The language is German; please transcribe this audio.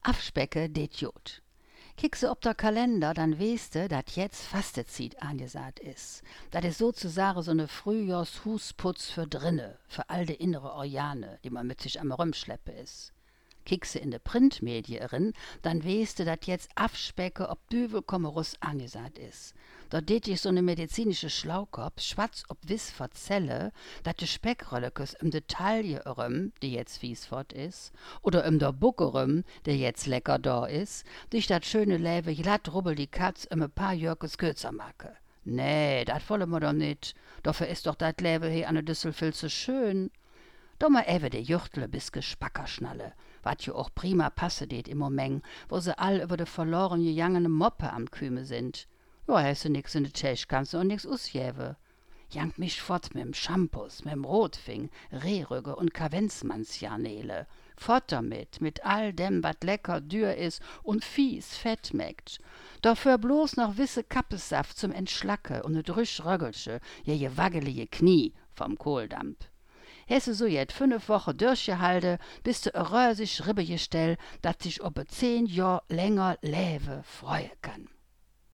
Afspecke det jod. Kick sie ob der Kalender, dann weißt dat jetzt Fastenzeit angesagt is. Dat is sozusagen so ne Frühjahrshusputz für drinne, für all de innere Organe, die man mit sich am Rumschleppe is. Kick sie in de Printmedien erin, dann weißt dat jetzt Afspecke ob Düvelkommerus angesagt is. Dort det ich so ne medizinische Schlaukopf, schwarz ob wiss verzelle, dat de Speckröllekes im Detail die jetzt fies fort is, oder der Buckerem, der jetzt lecker da is, dich dat schöne Läwe glatt rubbel die Katz ein paar Jörkes kürzer macke. Nee, dat wolle ma doch nit. Dafür is doch dat Läwe he an de Düssel viel zu schön. Da ma ewe de Jürtle bis Gespackerschnalle, wat jo auch prima passe det im Moment, wo se all über de verloren gegangene Moppe am Küme sind. Ja, hast du nix in de Tschech, kannst du auch nix ausgäbe. Jank mich fort mit'm Shampoos, mit'm Rotfing, Rehrüge und Kavenzmannsjarnele. Fort damit, mit all dem, wat lecker dür is und fies fett meckt. Dafür bloß noch wisse Kappessaft zum Entschlacke und ne Drüschröggelsche, je waggelige Knie vom Kohldamp. Hesse so jet 5 Wochen durchgehalten, bis de rösig Ribbe gestell, dat sich ob 10 Jahr länger Läwe freuen kann.